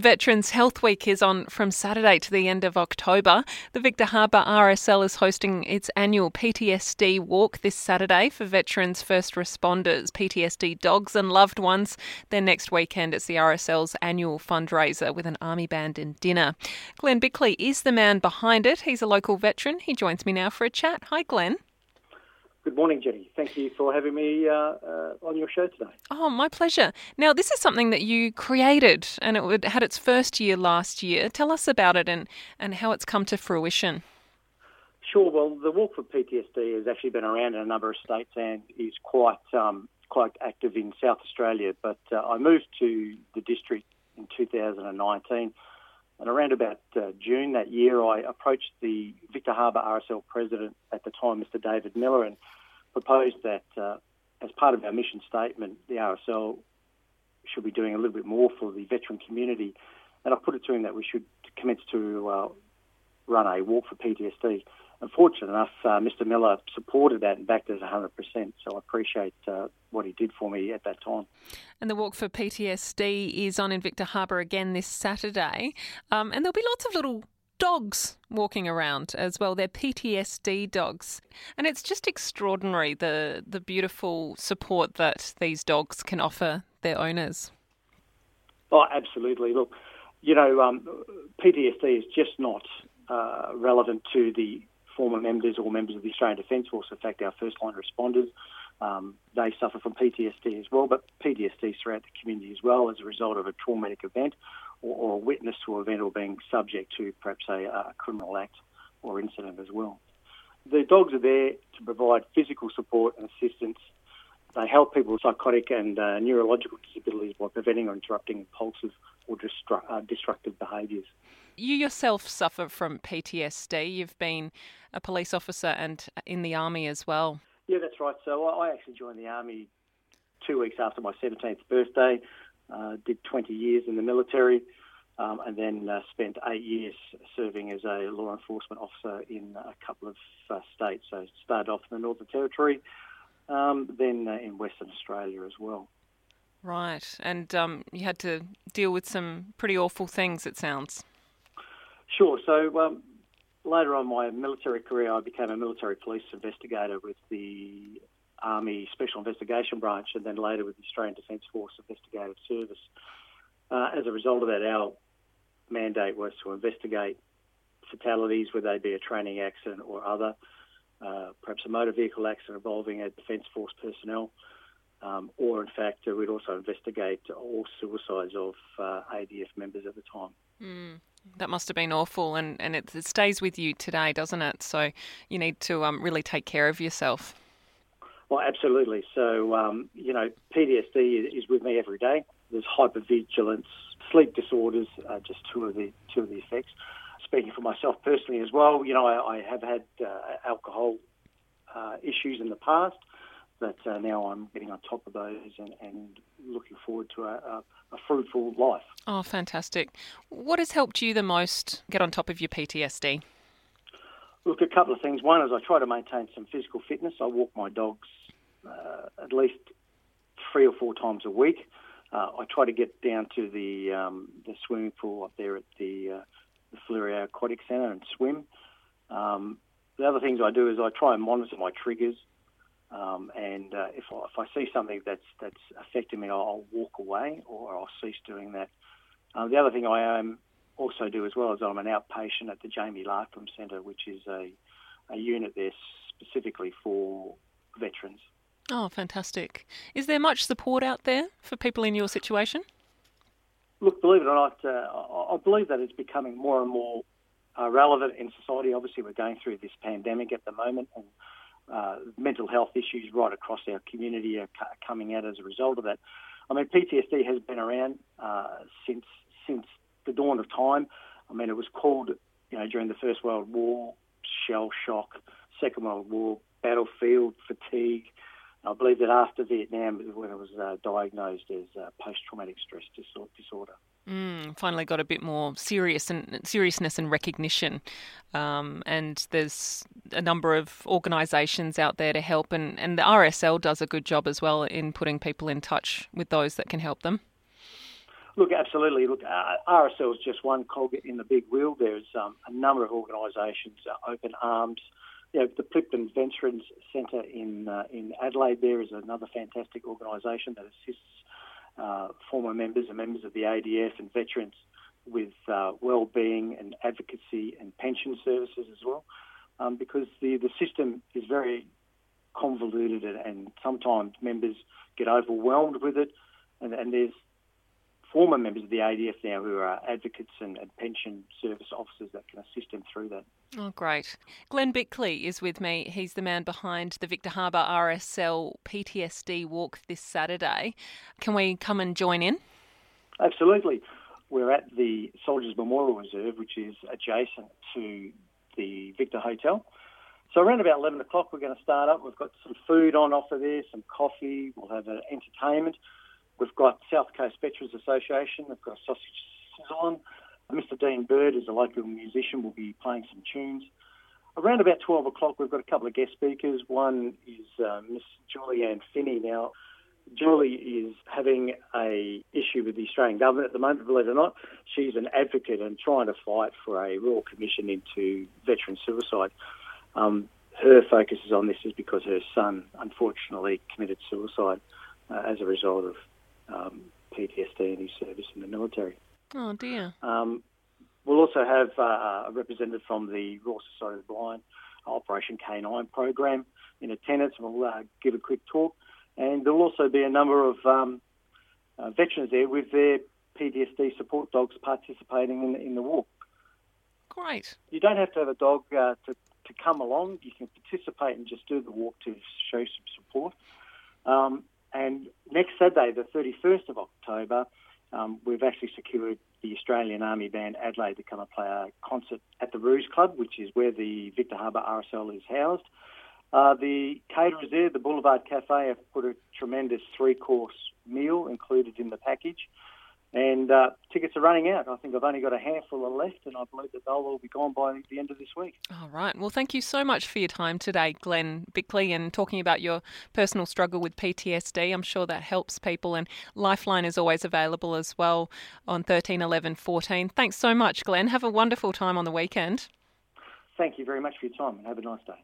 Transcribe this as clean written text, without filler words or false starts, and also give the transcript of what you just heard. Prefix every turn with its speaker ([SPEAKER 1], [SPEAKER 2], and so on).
[SPEAKER 1] Veterans Health Week is on from Saturday to the end of October. The Victor Harbor RSL is hosting its annual PTSD walk this Saturday for veterans, first responders, PTSD dogs and loved ones. Then next weekend it's the RSL's annual fundraiser with an army band and dinner. Glenn Bickley is the man behind it. He's a local veteran. He joins me now for a chat. Hi, Glenn.
[SPEAKER 2] Good morning, Jenny. Thank you for having me on your show today.
[SPEAKER 1] Oh, my pleasure. Now, this is something that you created and it had its first year last year. Tell us about it and how it's come to fruition.
[SPEAKER 2] Sure. Well, the Walk for PTSD has actually been around in a number of states and is quite active in South Australia. But I moved to the district in 2019. And around about June that year, I approached the Victor Harbor RSL president at the time, Mr. David Miller, and proposed that as part of our mission statement, the RSL should be doing a little bit more for the veteran community. And I put it to him that we should commence to run a walk for PTSD. Unfortunately enough, Mr. Miller supported that and backed us 100%. So I appreciate what he did for me at that time.
[SPEAKER 1] And the Walk for PTSD is on in Victor Harbor again this Saturday. And there'll be lots of little dogs walking around as well. They're PTSD dogs. And it's just extraordinary, the beautiful support that these dogs can offer their owners.
[SPEAKER 2] Oh, absolutely. Look, PTSD is just not relevant to the former members or members of the Australian Defence Force. In fact, our first-line responders, they suffer from PTSD as well, but PTSD throughout the community as well as a result of a traumatic event or a witness to an event or being subject to perhaps a criminal act or incident as well. The dogs are there to provide physical support and assistance. They help people with psychotic and neurological disabilities by preventing or interrupting impulsive or destructive behaviours.
[SPEAKER 1] You yourself suffer from PTSD. You've been a police officer and in the Army as well.
[SPEAKER 2] Yeah, that's right. So I actually joined the Army 2 weeks after my 17th birthday, did 20 years in the military, and then spent 8 years serving as a law enforcement officer in a couple of states. So started off in the Northern Territory, then in Western Australia as well.
[SPEAKER 1] Right, and you had to deal with some pretty awful things, it sounds.
[SPEAKER 2] Sure. So later on in my military career, I became a military police investigator with the Army Special Investigation Branch and then later with the Australian Defence Force Investigative Service. As a result of that, our mandate was to investigate fatalities, whether they be a training accident or other, perhaps a motor vehicle accident involving a Defence Force personnel, or in fact, we'd also investigate all suicides of ADF members at the time.
[SPEAKER 1] Mm. That must have been awful, and it stays with you today, doesn't it? So you need to really take care of yourself.
[SPEAKER 2] Well, absolutely. So, PTSD is with me every day. There's hypervigilance, sleep disorders, just two of the effects. Speaking for myself personally as well, I have had alcohol issues in the past, but now I'm getting on top of those and looking forward to a fruitful life.
[SPEAKER 1] Oh, fantastic. What has helped you the most get on top of your PTSD?
[SPEAKER 2] Look, a couple of things. One is I try to maintain some physical fitness. I walk my dogs at least 3 or 4 times a week. I try to get down to the swimming pool up there at the Fleurieu Aquatic Centre and swim. The other things I do is I try and monitor my triggers. And if I see something that's affecting me, I'll walk away or I'll cease doing that. The other thing I also do as well is I'm an outpatient at the Jamie Larkham Centre, which is a unit there specifically for veterans.
[SPEAKER 1] Oh, fantastic. Is there much support out there for people in your situation?
[SPEAKER 2] Look, believe it or not, I believe that it's becoming more and more relevant in society. Obviously, we're going through this pandemic at the moment, and mental health issues right across our community are coming out as a result of that. I mean, PTSD has been around since the dawn of time. I mean, it was called, during the First World War, shell shock, Second World War, battlefield fatigue. I believe that after Vietnam, when it was diagnosed as post-traumatic stress disorder.
[SPEAKER 1] Finally got a bit more seriousness and recognition. And there's a number of organisations out there to help, and the RSL does a good job as well in putting people in touch with those that can help them.
[SPEAKER 2] Look, absolutely. Look, RSL is just one cog in the big wheel. There's a number of organisations, Open Arms. The Plimpton Veterans Centre in Adelaide there is another fantastic organisation that assists former members and members of the ADF and veterans with well-being and advocacy and pension services as well, because the system is very convoluted and sometimes members get overwhelmed with it, and there's former members of the ADF now who are advocates and pension service officers that can assist them through that.
[SPEAKER 1] Oh, great. Glenn Bickley is with me. He's the man behind the Victor Harbour RSL PTSD walk this Saturday. Can we come and join in?
[SPEAKER 2] Absolutely. We're at the Soldiers Memorial Reserve, which is adjacent to the Victor Hotel. So around about 11 o'clock, we're going to start up. We've got some food on offer there, some coffee. We'll have entertainment. We've got South Coast Veterans Association. We've got a sausage sizzle on. Mr. Dean Bird is a local musician. Will be playing some tunes. Around about 12 o'clock, we've got a couple of guest speakers. One is Miss Julianne Finney. Now, Julie is having a issue with the Australian government at the moment, believe it or not. She's an advocate and trying to fight for a royal commission into veteran suicide. Her focus is on this is because her son unfortunately committed suicide as a result of PTSD and his service in the military.
[SPEAKER 1] Oh, dear.
[SPEAKER 2] We'll also have a representative from the Royal Society of the Blind Operation K9 program in attendance, and we'll give a quick talk. And there'll also be a number of veterans there with their PTSD support dogs participating in the walk.
[SPEAKER 1] Great.
[SPEAKER 2] You don't have to have a dog to come along. You can participate and just do the walk to show some support. And next Saturday, the 31st of October, we've actually secured the Australian Army Band Adelaide to come and play a concert at the Rouge Club, which is where the Victor Harbour RSL is housed. The caterers there, the Boulevard Cafe, have put a tremendous 3-course meal included in the package. And tickets are running out. I think I've only got a handful of left, and I believe that they'll all be gone by the end of this week.
[SPEAKER 1] All right. Well, thank you so much for your time today, Glenn Bickley, and talking about your personal struggle with PTSD. I'm sure that helps people, and Lifeline is always available as well on 13 11 14. Thanks so much, Glenn. Have a wonderful time on the weekend.
[SPEAKER 2] Thank you very much for your time, and have a nice day.